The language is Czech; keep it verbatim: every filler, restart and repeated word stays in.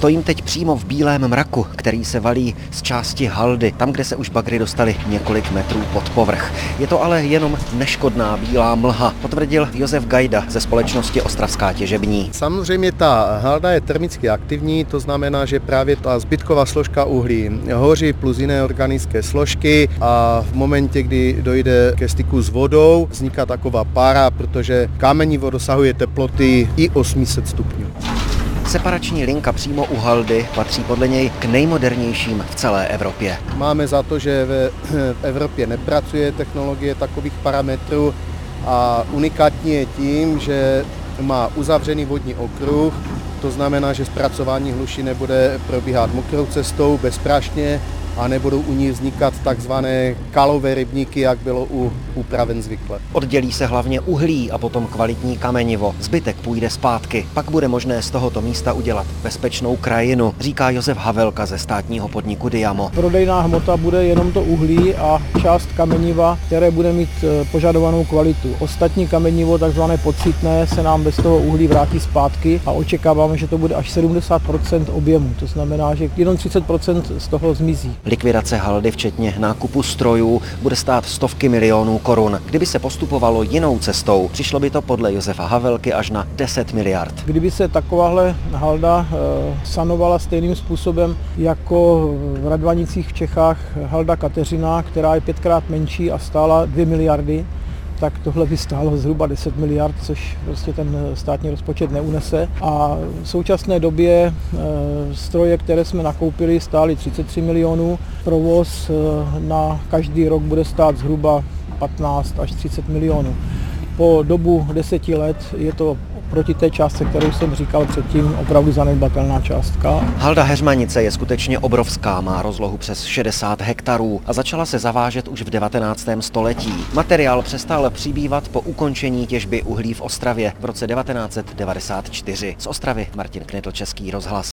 Stojím teď přímo v bílém mraku, který se valí z části haldy, tam, kde se už bagry dostaly několik metrů pod povrch. Je to ale jenom neškodná bílá mlha, potvrdil Josef Gajda ze společnosti Ostravská těžební. Samozřejmě ta halda je termicky aktivní, to znamená, že právě ta zbytková složka uhlí hoří plus jiné organické složky a v momentě, kdy dojde ke styku s vodou, vzniká taková pára, protože kamenivo dosahuje teploty i osm set stupňů. Separační linka přímo u haldy patří podle něj k nejmodernějším v celé Evropě. Máme za to, že v Evropě nepracuje technologie takových parametrů a unikátní je tím, že má uzavřený vodní okruh, to znamená, že zpracování hluši nebude probíhat mokrou cestou, bezprašně a nebudou u ní vznikat takzvané kalové rybníky, jak bylo u úpraven zvykle. Oddělí se hlavně uhlí a potom kvalitní kamenivo. Zbytek půjde zpátky. Pak bude možné z tohoto místa udělat bezpečnou krajinu, říká Josef Havelka ze státního podniku Diamo. Prodejná hmota bude jenom to uhlí a část kameniva, které bude mít požadovanou kvalitu. Ostatní kamenivo, takzvané pocitné, se nám bez toho uhlí vrátí zpátky a očekáváme, že to bude až sedmdesát procent objemu. To znamená, že jenom třicet procent z toho zmizí. Likvidace haldy, včetně nákupu strojů, bude stát stovky milionů korun. Kdyby se postupovalo jinou cestou, přišlo by to podle Josefa Havelky až na deset miliard. Kdyby se takováhle halda sanovala stejným způsobem jako v Radvanicích v Čechách halda Kateřina, která je pětkrát menší a stála dvě miliardy, tak tohle by stálo zhruba deset miliard, což prostě ten státní rozpočet neunese. A v současné době stroje, které jsme nakoupili, stály třicet tři milionů. Provoz na každý rok bude stát zhruba patnáct až třicet milionů. Po dobu deseti let je to proti té částce, kterou jsem říkal předtím, opravdu zanedbatelná částka. Halda Heřmanice je skutečně obrovská, má rozlohu přes šedesát hektarů a začala se zavážet už v devatenáctém století. Materiál přestal přibývat po ukončení těžby uhlí v Ostravě v roce devatenáct set devadesát čtyři. Z Ostravy Martin Knitl, Český rozhlas.